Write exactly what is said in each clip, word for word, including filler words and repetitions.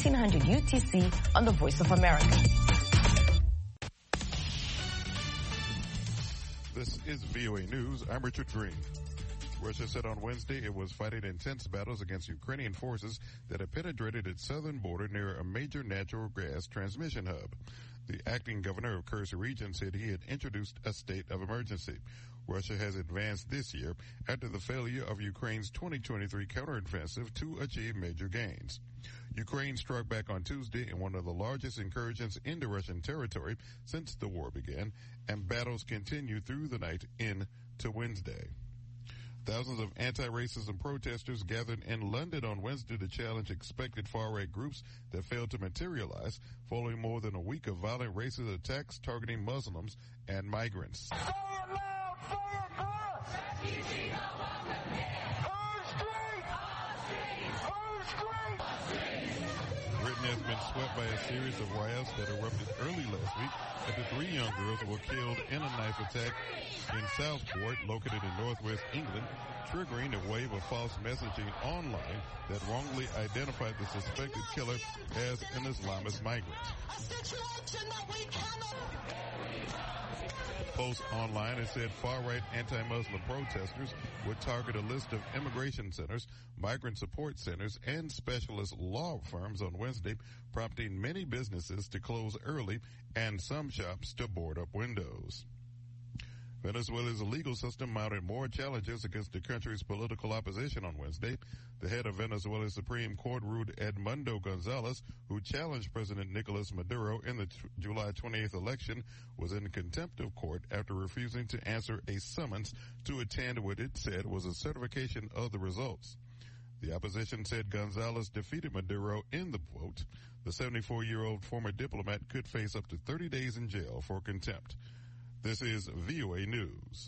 fourteen hundred U T C on the Voice of America. This is V O A News. I'm Richard Green. Russia said on Wednesday it was fighting intense battles against Ukrainian forces that had penetrated its southern border near a major natural gas transmission hub. The acting governor of Kherson region said he had introduced a state of emergency. Russia has advanced this year after the failure of Ukraine's twenty twenty-three counteroffensive to achieve major gains. Ukraine struck back on Tuesday in one of the largest incursions into Russian territory since the war began, and battles continue through the night into Wednesday. Thousands of anti-racism protesters gathered in London on Wednesday to challenge expected far-right groups that failed to materialize following more than a week of violent racist attacks targeting Muslims and migrants. Say it loud, say it clear. Who's street? Who's street? Britain has been swept by a series of riots that erupted early last week after three young girls were killed in a knife attack in Southport, located in northwest England, triggering a wave of false messaging online that wrongly identified the suspected killer as an Islamist migrant. A situation that we cannot... Post online and said far-right anti-Muslim protesters would target a list of immigration centers, migrant support centers, and specialist law firms on Wednesday, prompting many businesses to close early and some shops to board up windows. Venezuela's legal system mounted more challenges against the country's political opposition on Wednesday. The head of Venezuela's Supreme Court ruled Edmundo Gonzalez, who challenged President Nicolas Maduro in the t- July twenty-eighth election, was in contempt of court after refusing to answer a summons to attend what it said was a certification of the results. The opposition said Gonzalez defeated Maduro in the vote. The seventy-four-year-old former diplomat could face up to thirty days in jail for contempt. This is V O A News.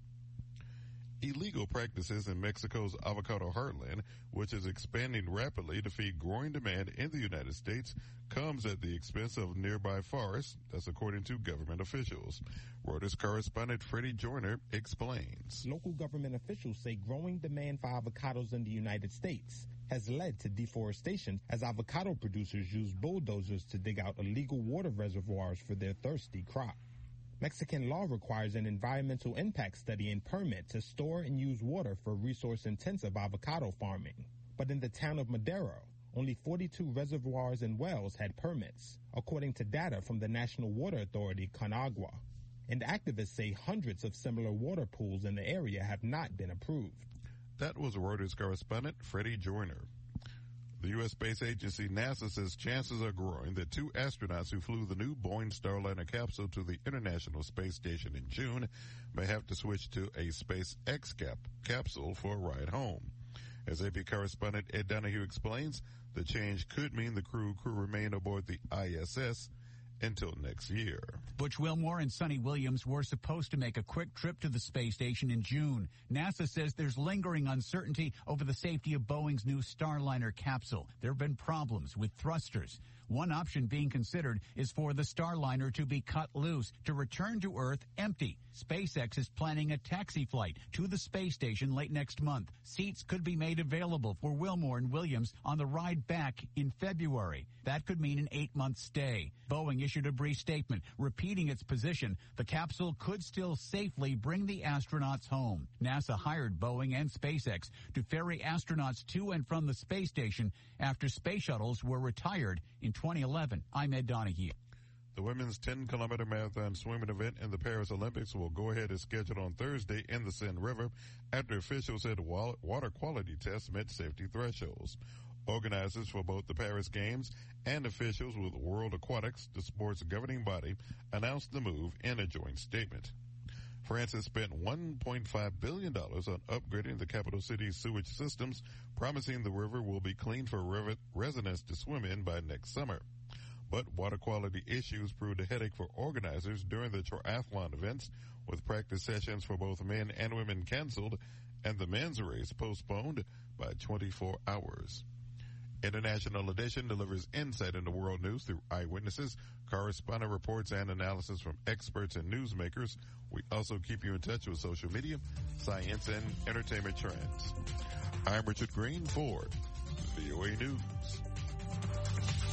Illegal practices in Mexico's avocado heartland, which is expanding rapidly to feed growing demand in the United States, comes at the expense of nearby forests. That's according to government officials. Reuters correspondent Freddie Joyner explains. Local government officials say growing demand for avocados in the United States has led to deforestation as avocado producers use bulldozers to dig out illegal water reservoirs for their thirsty crop. Mexican law requires an environmental impact study and permit to store and use water for resource-intensive avocado farming. But in the town of Madero, only forty-two reservoirs and wells had permits, according to data from the National Water Authority, CONAGUA. And activists say hundreds of similar water pools in the area have not been approved. That was Reuters correspondent Freddie Joyner. The U S Space Agency NASA says chances are growing that two astronauts who flew the new Boeing Starliner capsule to the International Space Station in June may have to switch to a SpaceX cap- capsule for a ride home. As A P correspondent Ed Donahue explains, the change could mean the crew could remain aboard the I S S until next year. Butch Wilmore and Sonny Williams were supposed to make a quick trip to the space station in June. NASA says there's lingering uncertainty over the safety of Boeing's new Starliner capsule. There have been problems with thrusters. One option being considered is for the Starliner to be cut loose to return to Earth empty. SpaceX is planning a taxi flight to the space station late next month. Seats could be made available for Wilmore and Williams on the ride back in February. That could mean an eight-month stay. Boeing issued a brief statement repeating its position the capsule could still safely bring the astronauts home. NASA hired Boeing and SpaceX to ferry astronauts to and from the space station after space shuttles were retired in twenty eleven. I'm Ed Donahue. The women's ten-kilometer marathon swimming event in the Paris Olympics will go ahead as scheduled on Thursday in the Seine River after officials said water quality tests met safety thresholds. Organizers for both the Paris Games and officials with World Aquatics, the sport's governing body, announced the move in a joint statement. France has spent one point five billion dollars on upgrading the capital city's sewage systems, promising the river will be clean for residents to swim in by next summer. But water quality issues proved a headache for organizers during the triathlon events, with practice sessions for both men and women canceled and the men's race postponed by twenty-four hours. International Edition delivers insight into world news through eyewitnesses, correspondent reports, and analysis from experts and newsmakers. We also keep you in touch with social media, science, and entertainment trends. I'm Richard Green for V O A News.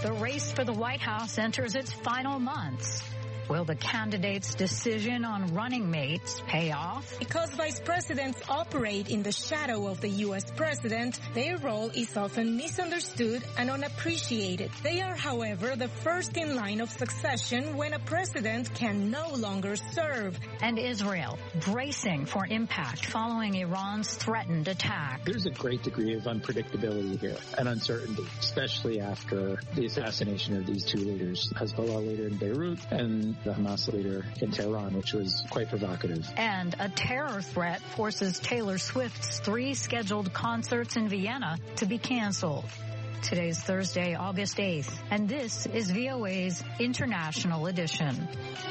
the race for the White House enters its final months. Will the candidates' decision on running mates pay off? Because vice presidents operate in the shadow of the U S president, their role is often misunderstood and unappreciated. They are, however, the first in line of succession when a president can no longer serve. And Israel, bracing for impact following Iran's threatened attack. There's a great degree of unpredictability here and uncertainty, especially after the assassination of these two leaders, Hezbollah leader in Beirut and the Hamas leader in Tehran, which was quite provocative. And a terror threat forces Taylor Swift's three scheduled concerts in Vienna to be canceled. Today's Thursday, August eighth, and this is V O A's International Edition.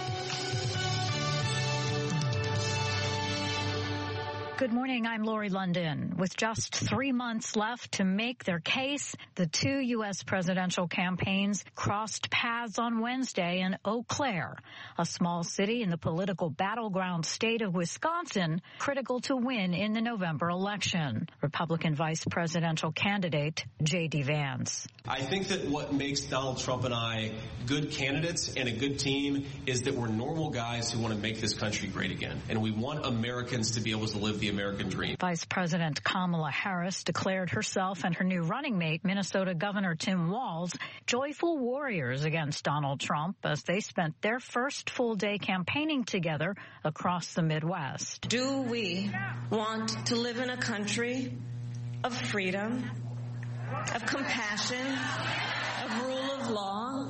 Good morning, I'm Lori London. With just three months left to make their case, the two U S presidential campaigns crossed paths on Wednesday in Eau Claire, a small city in the political battleground state of Wisconsin, critical to win in the November election. Republican vice presidential candidate J D Vance. I think that what makes Donald Trump and I good candidates and a good team is that we're normal guys who want to make this country great again. And we want Americans to be able to live the American dream. Vice President Kamala Harris declared herself and her new running mate, Minnesota Governor Tim Walz, joyful warriors against Donald Trump as they spent their first full day campaigning together across the Midwest. Do we want to live in a country of freedom, of compassion, of rule of law?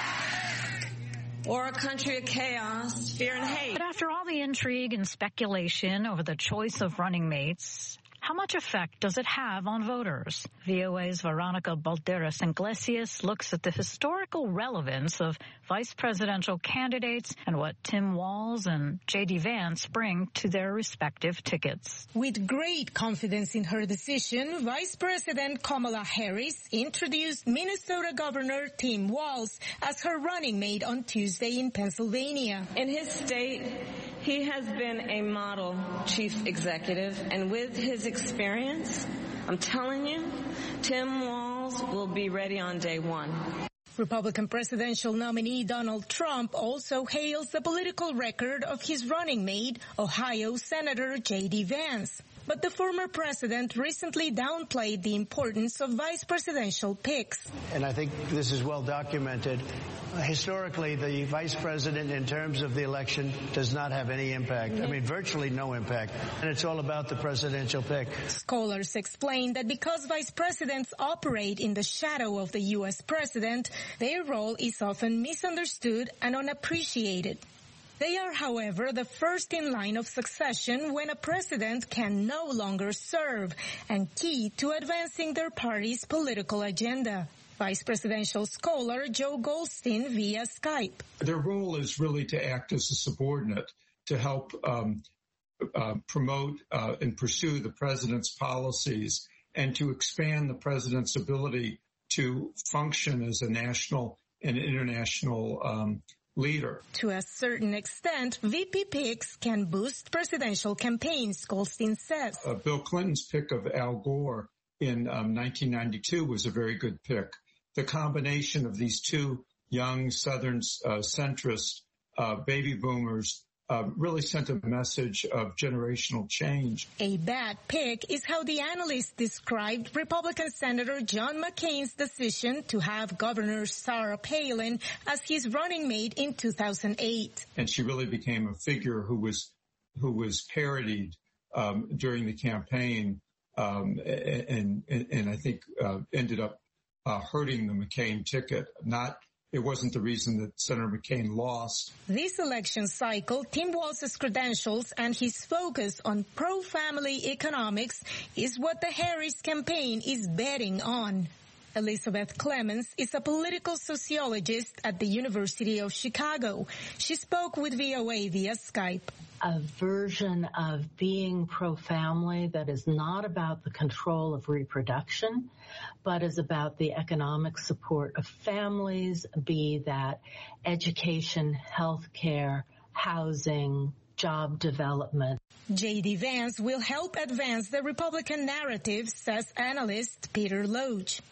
Or a country of chaos, fear, and hate? But after all the intrigue and speculation over the choice of running mates, how much effect does it have on voters? V O A's Veronica Balderas Iglesias looks at the historical relevance of vice presidential candidates and what Tim Walz and J D Vance bring to their respective tickets. With great confidence in her decision, Vice President Kamala Harris introduced Minnesota Governor Tim Walz as her running mate on Tuesday in Pennsylvania. In his state, he has been a model chief executive, and with his experience, I'm telling you, Tim Walz will be ready on day one. Republican presidential nominee Donald Trump also hails the political record of his running mate, Ohio Senator J D Vance. But the former president recently downplayed the importance of vice presidential picks. And I think this is well documented. Uh, historically, the vice president, in terms of the election, does not have any impact. I mean, virtually no impact. And it's all about the presidential pick. Scholars explain that because vice presidents operate in the shadow of the U S president, their role is often misunderstood and unappreciated. They are, however, the first in line of succession when a president can no longer serve and key to advancing their party's political agenda. Vice presidential scholar Joe Goldstein via Skype. Their role is really to act as a subordinate to help um, uh, promote uh, and pursue the president's policies and to expand the president's ability to function as a national and international um leader. To a certain extent, V P picks can boost presidential campaigns, Goldstein says. Uh, Bill Clinton's pick of Al Gore in um, nineteen ninety-two was a very good pick. The combination of these two young Southern uh, centrist uh, baby boomers uh, really sent a message of generational change. A bad pick is how the analyst described Republican Senator John McCain's decision to have Governor Sarah Palin as his running mate in two thousand eight. And she really became a figure who was who was parodied um, during the campaign, um, and, and and I think uh, ended up uh, hurting the McCain ticket. Not. It wasn't the reason that Senator McCain lost. This election cycle, Tim Walz's credentials and his focus on pro-family economics is what the Harris campaign is betting on. Elizabeth Clemens is a political sociologist at the University of Chicago. She spoke with V O A via Skype. A version of being pro-family that is not about the control of reproduction, but is about the economic support of families, be that education, health care, housing, job development. J D Vance will help advance the Republican narrative, says analyst Peter Loge.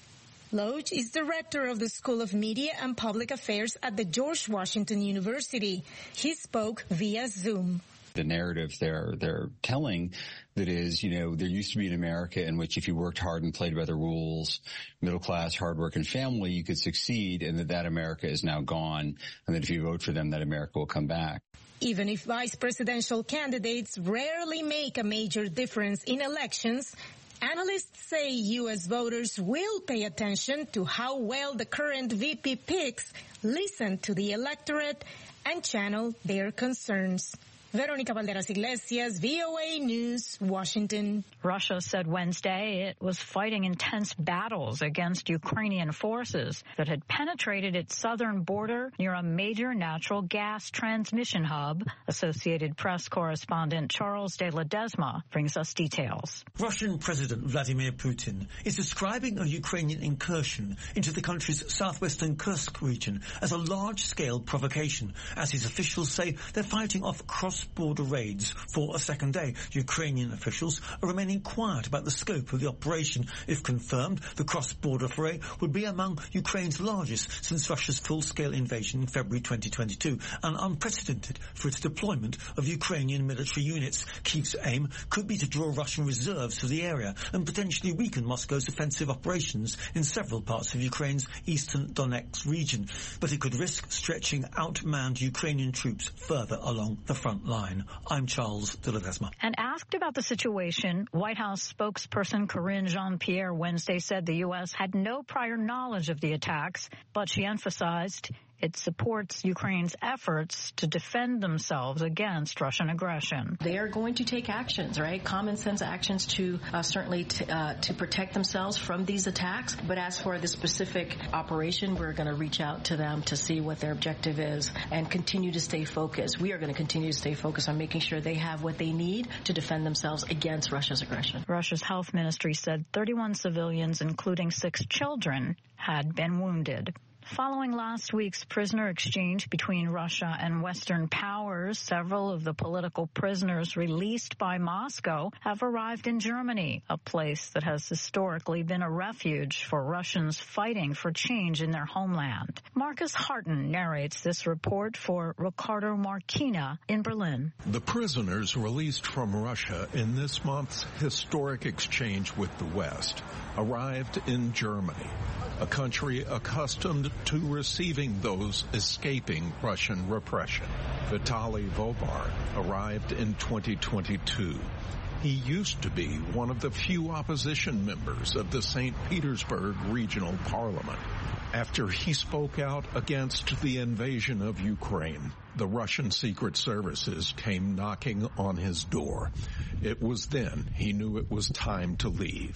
Loach is director of the School of Media and Public Affairs at the George Washington University. He spoke via Zoom. The narrative they're they're telling that is, you know, there used to be an America in which if you worked hard and played by the rules, middle class, hardworking family, you could succeed, and that that America is now gone, and that if you vote for them, that America will come back. Even if vice presidential candidates rarely make a major difference in elections, analysts say U S voters will pay attention to how well the current V P picks listen to the electorate and channel their concerns. Veronica Valderas Iglesias, V O A News, Washington. Russia said Wednesday it was fighting intense battles against Ukrainian forces that had penetrated its southern border near a major natural gas transmission hub. Associated Press correspondent Charles de Ledesma brings us details. Russian President Vladimir Putin is describing a Ukrainian incursion into the country's southwestern Kursk region as a large-scale provocation, as his officials say they're fighting off cross border raids for a second day. Ukrainian officials are remaining quiet about the scope of the operation. If confirmed, the cross-border foray would be among Ukraine's largest since Russia's full-scale invasion in February twenty twenty-two and unprecedented for its deployment of Ukrainian military units. Kyiv's aim could be to draw Russian reserves to the area and potentially weaken Moscow's offensive operations in several parts of Ukraine's eastern Donetsk region. But it could risk stretching outmanned Ukrainian troops further along the front line. I'm Charles de Ledesma. And asked about the situation, White House spokesperson Karine Jean-Pierre Wednesday said the U S had no prior knowledge of the attacks, but she emphasized it supports Ukraine's efforts to defend themselves against Russian aggression. They are going to take actions, right? Common sense actions to uh, certainly t- uh, to protect themselves from these attacks. But as for the specific operation, we're going to reach out to them to see what their objective is and continue to stay focused. We are going to continue to stay focused on making sure they have what they need to defend themselves against Russia's aggression. Russia's health ministry said thirty-one civilians, including six children, had been wounded. Following last week's prisoner exchange between Russia and Western powers, several of the political prisoners released by Moscow have arrived in Germany, a place that has historically been a refuge for Russians fighting for change in their homeland. Marcus Harton narrates this report for Ricardo Marquina in Berlin. The prisoners released from Russia in this month's historic exchange with the West arrived in Germany, a country accustomed to receiving those escaping Russian repression. Vitaly Vobar arrived in twenty twenty-two. He used to be one of the few opposition members of the Saint Petersburg Regional Parliament. After he spoke out against the invasion of Ukraine, the Russian Secret Services came knocking on his door. It was then he knew it was time to leave.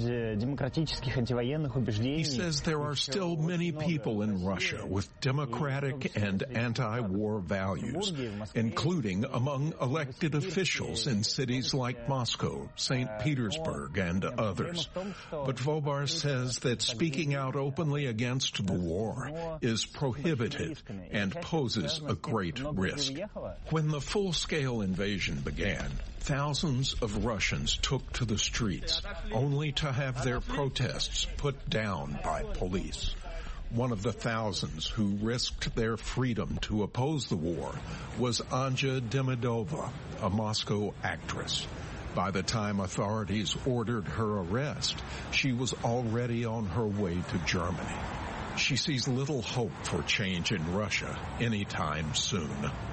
He says there are still many people in Russia with democratic and anti-war values, including among elected officials in cities like Moscow, Saint Petersburg, and others. But Vobar says that speaking out openly against the war is prohibited and poses a great risk. When the full-scale invasion began, thousands of Russians took to the streets, only to have their protests put down by police. One of the thousands who risked their freedom to oppose the war was Anja Demidova, a Moscow actress. By the time authorities ordered her arrest, she was already on her way to Germany. She sees little hope for change in Russia anytime soon.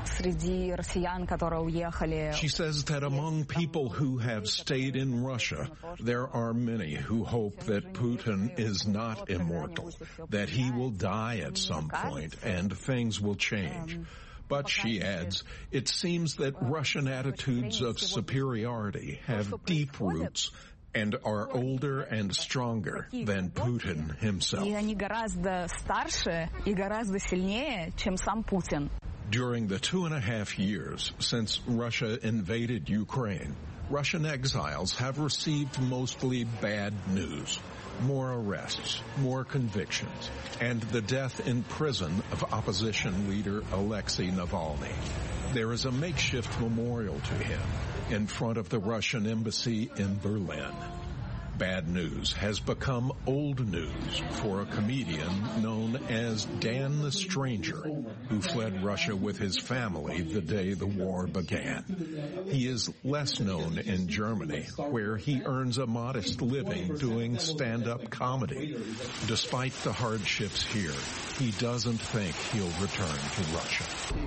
She says that among people who have stayed in Russia, there are many who hope that Putin is not immortal, that he will die at some point and things will change. But, she adds, it seems that Russian attitudes of superiority have deep roots and are older and stronger than Putin himself. During the two and a half years since Russia invaded Ukraine, Russian exiles have received mostly bad news. More arrests, more convictions, and the death in prison of opposition leader Alexei Navalny. There is a makeshift memorial to him in front of the Russian embassy in Berlin. bad news has become old news for a comedian known as Dan the Stranger, who fled Russia with his family the day the war began. He is less known in Germany, where he earns a modest living doing stand-up comedy. Despite the hardships here, he doesn't think he'll return to Russia.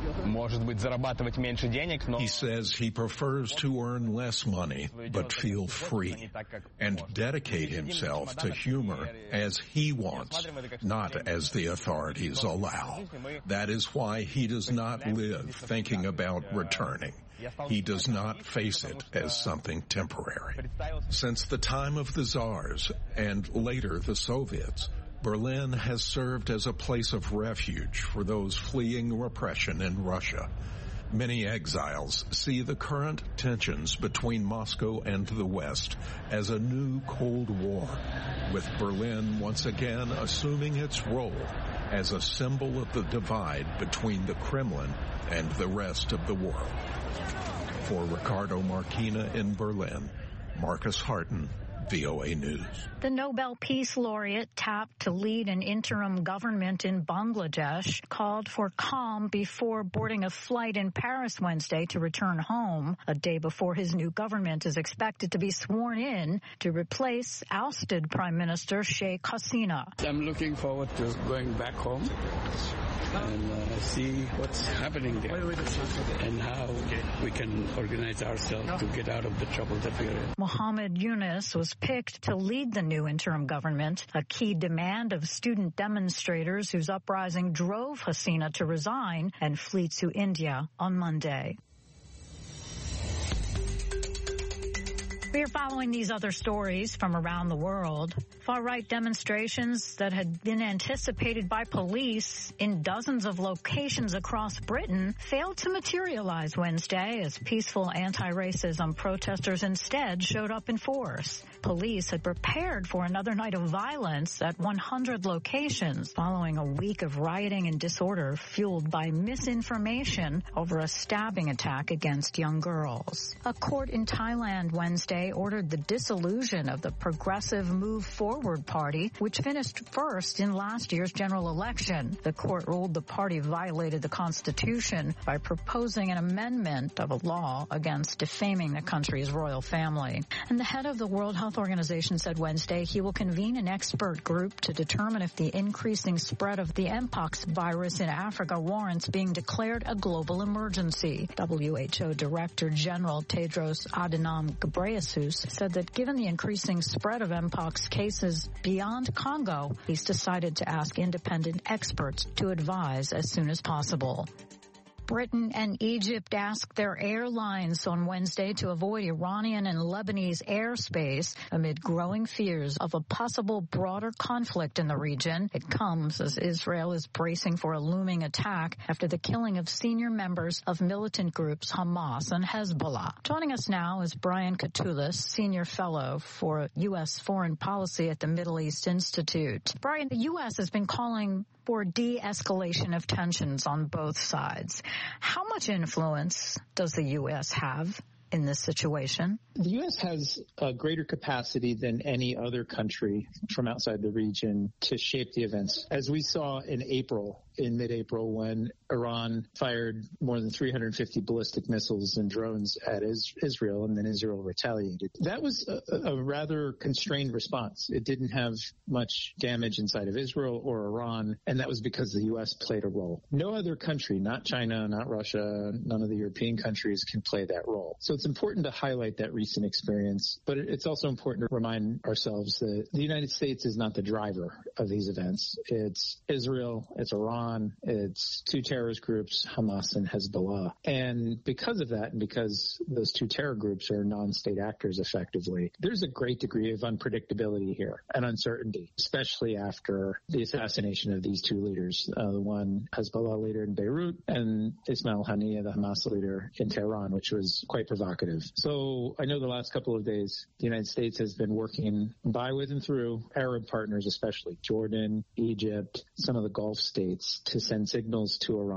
He says he prefers to earn less money, but feel free, and dedicate himself to humor as he wants, not as the authorities allow. That is why he does not live thinking about returning. He does not face it as something temporary. Since the time of the Tsars, and later the Soviets, Berlin has served as a place of refuge for those fleeing repression in Russia. Many exiles see the current tensions between Moscow and the West as a new Cold War, with Berlin once again assuming its role as a symbol of the divide between the Kremlin and the rest of the world. For Ricardo Marquina in Berlin, Marcus Harton, V O A News. The Nobel Peace Laureate, tapped to lead an interim government in Bangladesh, called for calm before boarding a flight in Paris Wednesday to return home, a day before his new government is expected to be sworn in to replace ousted Prime Minister Sheikh Hasina. I'm looking forward to going back home and uh, see what's happening there and how we can organize ourselves to get out of the trouble that we're in. Mohammed Yunus was picked to lead the new interim government, a key demand of student demonstrators whose uprising drove Hasina to resign and flee to India on Monday. We are following these other stories from around the world. Far-right demonstrations that had been anticipated by police in dozens of locations across Britain failed to materialize Wednesday as peaceful anti-racism protesters instead showed up in force. Police had prepared for another night of violence at one hundred locations following a week of rioting and disorder fueled by misinformation over a stabbing attack against young girls. A court in Thailand Wednesday ordered the dissolution of the Progressive Move Forward Party, which finished first in last year's general election. The court ruled the party violated the Constitution by proposing an amendment of a law against defaming the country's royal family. And the head of the World Health Organization said Wednesday he will convene an expert group to determine if the increasing spread of the Mpox virus in Africa warrants being declared a global emergency. W H O Director General Tedros Adhanom Ghebreyesus said that given the increasing spread of Mpox cases beyond Congo, he's decided to ask independent experts to advise as soon as possible. Britain and Egypt asked their airlines on Wednesday to avoid Iranian and Lebanese airspace amid growing fears of a possible broader conflict in the region. It comes as Israel is bracing for a looming attack after the killing of senior members of militant groups Hamas and Hezbollah. Joining us now is Brian Katulis, Senior Fellow for U S Foreign Policy at the Middle East Institute. Brian, the U S has been calling for de-escalation of tensions on both sides. How much influence does the U S have in this situation? The U S has a greater capacity than any other country from outside the region to shape the events. As we saw in April, in mid-April, when Iran fired more than three hundred fifty ballistic missiles and drones at Israel, and then Israel retaliated. That was a, a rather constrained response. It didn't have much damage inside of Israel or Iran, and that was because the U S played a role. No other country, not China, not Russia, none of the European countries can play that role. So it's important to highlight that recent experience, but it's also important to remind ourselves that the United States is not the driver of these events. It's Israel, it's Iran, it's two terrorist groups, Hamas and Hezbollah. And because of that, and because those two terror groups are non-state actors effectively, there's a great degree of unpredictability here and uncertainty, especially after the assassination of these two leaders, uh, the one Hezbollah leader in Beirut and Ismail Haniyeh, the Hamas leader in Tehran, which was quite provocative. So I know the last couple of days, the United States has been working by, with, and through Arab partners, especially Jordan, Egypt, some of the Gulf states, to send signals to Iran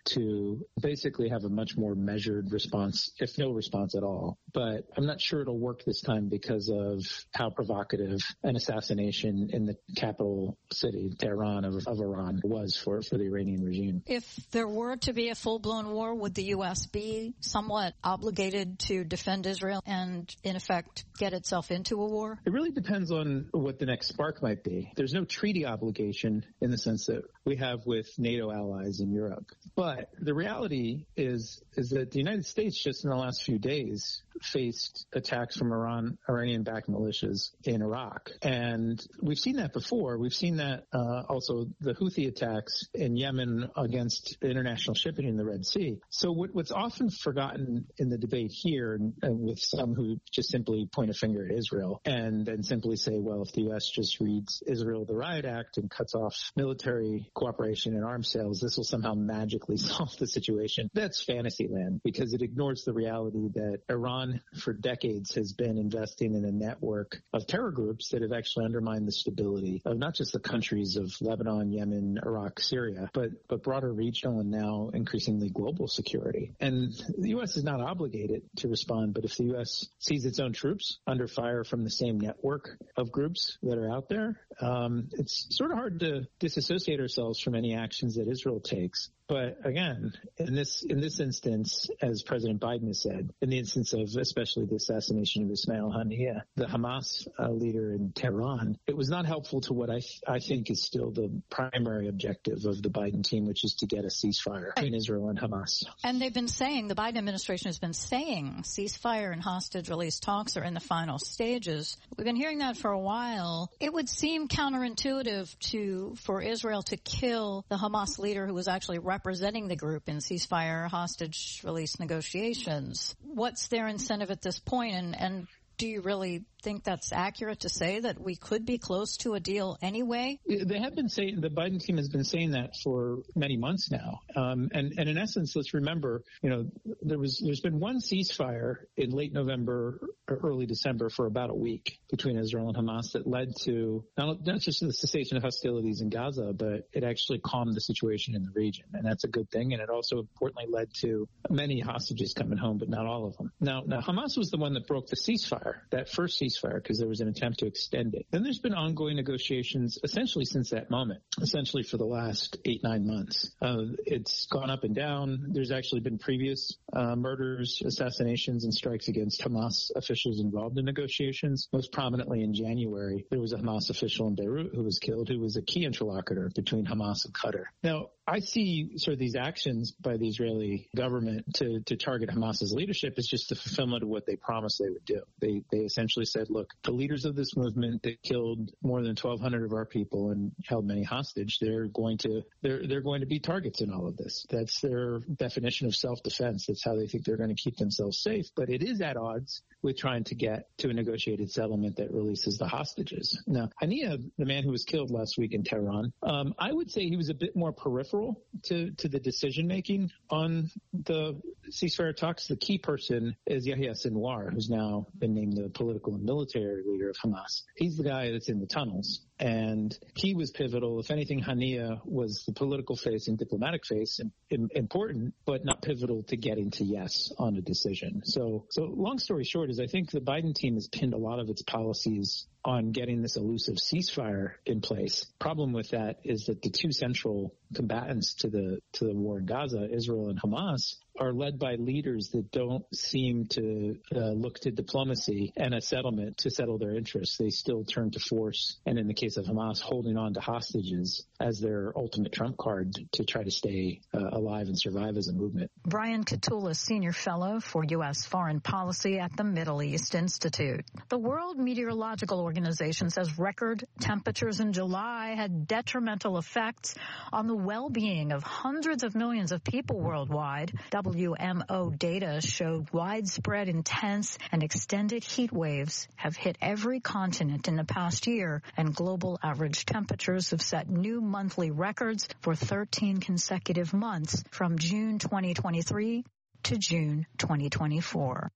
to basically have a much more measured response, if no response at all. But I'm not sure it'll work this time because of how provocative an assassination in the capital city, Tehran, of, of Iran was for, for the Iranian regime. If there were to be a full-blown war, would the U S be somewhat obligated to defend Israel and, in effect, get itself into a war? It really depends on what the next spark might be. There's no treaty obligation in the sense that we have with NATO allies in Europe. But the reality is, is that the United States just in the last few days faced attacks from Iran, Iranian-backed militias in Iraq. And we've seen that before. We've seen that uh, also the Houthi attacks in Yemen against international shipping in the Red Sea. So what, what's often forgotten in the debate here, and, and with some who just simply point a finger at Israel and then simply say, well, if the U S just reads Israel the Riot Act and cuts off military cooperation and arms sales, this will somehow magically solve the situation. That's fantasy land because it ignores the reality that Iran for decades has been investing in a network of terror groups that have actually undermined the stability of not just the countries of Lebanon, Yemen, Iraq, Syria, but, but broader regional and now increasingly global security. And the U S is not obligated to respond, but if the U S sees its own troops under fire from the same network of groups that are out there, um, it's sort of hard to disassociate ourselves from any actions that Israel takes. But again, in this in this instance, as President Biden has said, in the instance of especially the assassination of Ismail Haniyeh, the Hamas uh, leader in Tehran, it was not helpful to what I th- I think is still the primary objective of the Biden team, which is to get a ceasefire between Israel and Hamas. And they've been saying, the Biden administration has been saying ceasefire and hostage release talks are in the final stages. We've been hearing that for a while. It would seem counterintuitive to for Israel to kill the Hamas leader who was actually representing the group in ceasefire hostage release negotiations. What's their incentive at this point, and, and do you really think that's accurate to say that we could be close to a deal anyway? They have been saying, the Biden team has been saying that for many months now. Um, and, and in essence, let's remember, you know, there was, there's been one ceasefire in late November or early December for about a week between Israel and Hamas that led to not, not just the cessation of hostilities in Gaza, but it actually calmed the situation in the region. And that's a good thing. And it also importantly led to many hostages coming home, but not all of them. Now, now Hamas was the one that broke the ceasefire, that first ceasefire, because there was an attempt to extend it. Then there's been ongoing negotiations essentially since that moment, essentially for the last eight, nine months. Uh, it's gone up and down. There's actually been previous uh, murders, assassinations, and strikes against Hamas officials involved in negotiations. Most prominently in January, there was a Hamas official in Beirut who was killed, who was a key interlocutor between Hamas and Qatar. Now, I see sort of these actions by the Israeli government to, to target Hamas's leadership as just the fulfillment of what they promised they would do. They they essentially said, look, the leaders of this movement that killed more than twelve hundred of our people and held many hostage, they're going to they're they're going to be targets in all of this. That's their definition of self-defense. That's how they think they're going to keep themselves safe. But it is at odds with trying to get to a negotiated settlement that releases the hostages. Now, Haniyeh, the man who was killed last week in Tehran, um, I would say he was a bit more peripheral to, to the decision-making on the ceasefire talks. The key person is Yahya Sinwar, who's now been named the political and military leader of Hamas. He's the guy that's in the tunnels. And he was pivotal. If anything, Haniyeh was the political face and diplomatic face, and, and important, but not pivotal to getting to yes on a decision. So, so long story short is I think the Biden team has pinned a lot of its policies on getting this elusive ceasefire in place. Problem with that is that the two central combatants to the to the war in Gaza, Israel and Hamas, are led by leaders that don't seem to uh, look to diplomacy and a settlement to settle their interests. They still turn to force, and in the case of Hamas, holding on to hostages as their ultimate trump card to try to stay uh, alive and survive as a movement. Brian Katulis, Senior Fellow for U S Foreign Policy at the Middle East Institute. The World Meteorological Organization says record temperatures in July had detrimental effects on the well-being of hundreds of millions of people worldwide. W M O data showed widespread, intense, and extended heat waves have hit every continent in the past year, and global average temperatures have set new monthly records for thirteen consecutive months from June twenty twenty-three to June twenty twenty-four.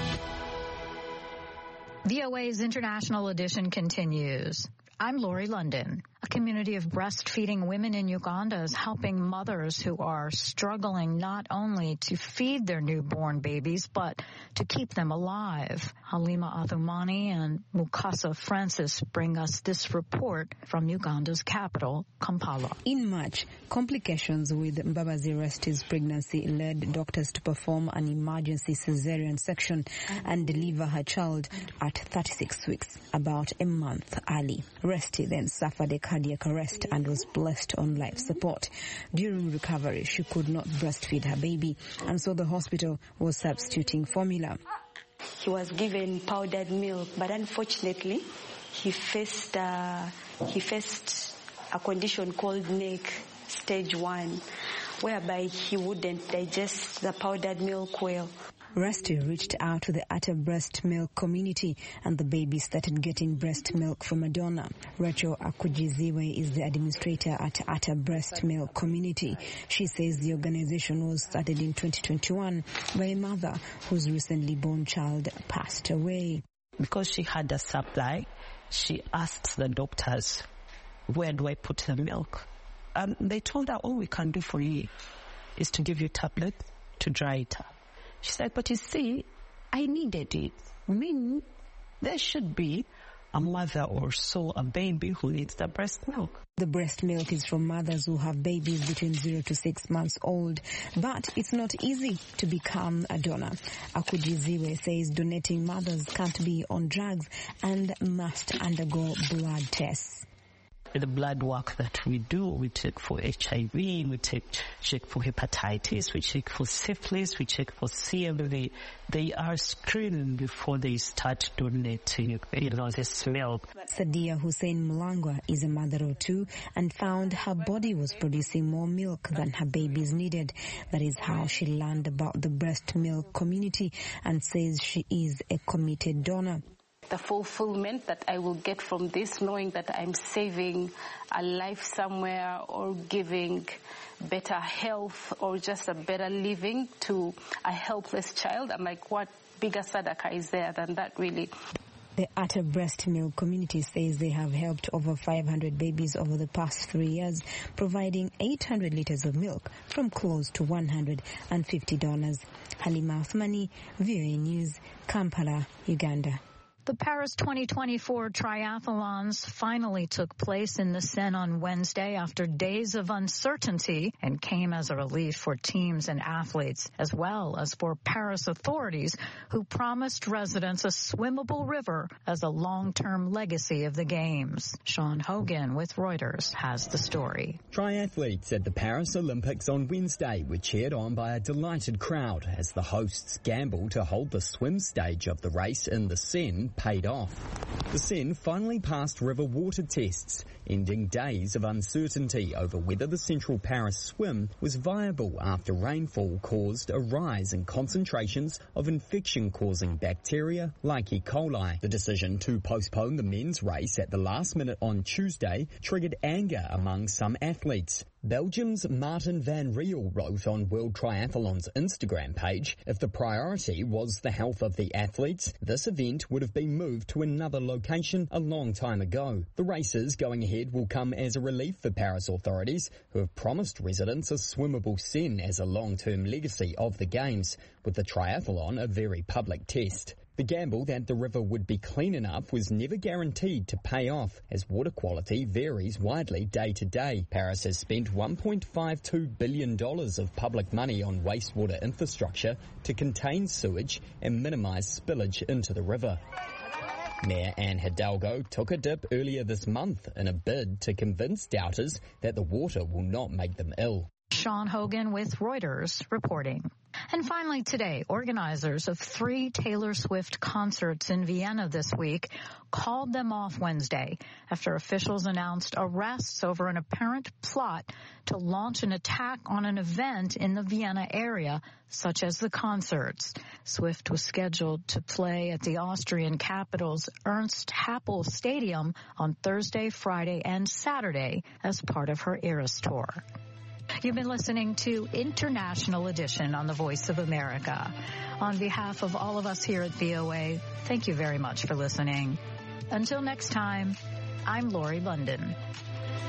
V O A's International Edition continues. I'm Lori London. A community of breastfeeding women in Uganda is helping mothers who are struggling not only to feed their newborn babies, but to keep them alive. Halima Athumani and Mukasa Francis bring us this report from Uganda's capital, Kampala. In March, complications with Mbabazi Resti's pregnancy led doctors to perform an emergency cesarean section and deliver her child at thirty-six weeks, about a month early. Resti then suffered a cardiac arrest and was placed on life support. During recovery, she could not breastfeed her baby, and so the hospital was substituting formula. He was given powdered milk, but unfortunately, he faced uh, he faced a condition called N E C stage one, whereby he wouldn't digest the powdered milk well. Resti reached out to the Atta breast milk community, and the baby started getting breast milk from a donor. Rachel Akujiziwe is the administrator at Atta breast milk community. She says the organization was started in twenty twenty-one by a mother whose recently born child passed away. Because she had a supply, she asked the doctors, where do I put the milk? And they told her, all we can do for you is to give you a tablet to dry it up. She said, but you see, I needed it. I mean, there should be a mother or so, a baby who needs the breast milk. The breast milk is for mothers who have babies between zero to six months old, but it's not easy to become a donor. Akujiziwe says donating mothers can't be on drugs and must undergo blood tests. The blood work that we do, we check for H I V, we take, check for hepatitis, we check for syphilis, we check for C M V. They are screened before they start donating, you know, this milk. Sadia Hussein Mulangwa is a mother of two and found her body was producing more milk than her babies needed. That is how she learned about the breast milk community and says she is a committed donor. The fulfillment that I will get from this, knowing that I'm saving a life somewhere or giving better health or just a better living to a helpless child. I'm like, what bigger sadaka is there than that, really? The Atta breast milk community says they have helped over five hundred babies over the past three years, providing eight hundred liters of milk from close to one hundred fifty donors. Halima Athumani, V O A News, Kampala, Uganda. The Paris twenty twenty-four triathlons finally took place in the Seine on Wednesday after days of uncertainty and came as a relief for teams and athletes, as well as for Paris authorities who promised residents a swimmable river as a long-term legacy of the Games. Sean Hogan with Reuters has the story. Triathletes at the Paris Olympics on Wednesday were cheered on by a delighted crowd as the hosts gamble to hold the swim stage of the race in the Seine paid off. The Seine finally passed river water tests, ending days of uncertainty over whether the Central Paris swim was viable after rainfall caused a rise in concentrations of infection-causing bacteria like E. coli. The decision to postpone the men's race at the last minute on Tuesday triggered anger among some athletes. Belgium's Martin van Riel wrote on World Triathlon's Instagram page, if the priority was the health of the athletes, this event would have been moved to another location a long time ago. The races going ahead will come as a relief for Paris authorities, who have promised residents a swimmable Seine as a long-term legacy of the Games, with the triathlon a very public test. The gamble that the river would be clean enough was never guaranteed to pay off, as water quality varies widely day to day. Paris has spent one point five two billion dollars of public money on wastewater infrastructure to contain sewage and minimise spillage into the river. Mayor Anne Hidalgo took a dip earlier this month in a bid to convince doubters that the water will not make them ill. Sean Hogan with Reuters reporting. And finally today, organizers of three Taylor Swift concerts in Vienna this week called them off Wednesday after officials announced arrests over an apparent plot to launch an attack on an event in the Vienna area, such as the concerts. Swift was scheduled to play at the Austrian capital's Ernst Happel Stadium on Thursday, Friday, and Saturday as part of her Eras tour. You've been listening to International Edition on the Voice of America. On behalf of all of us here at V O A, thank you very much for listening. Until next time, I'm Lori London.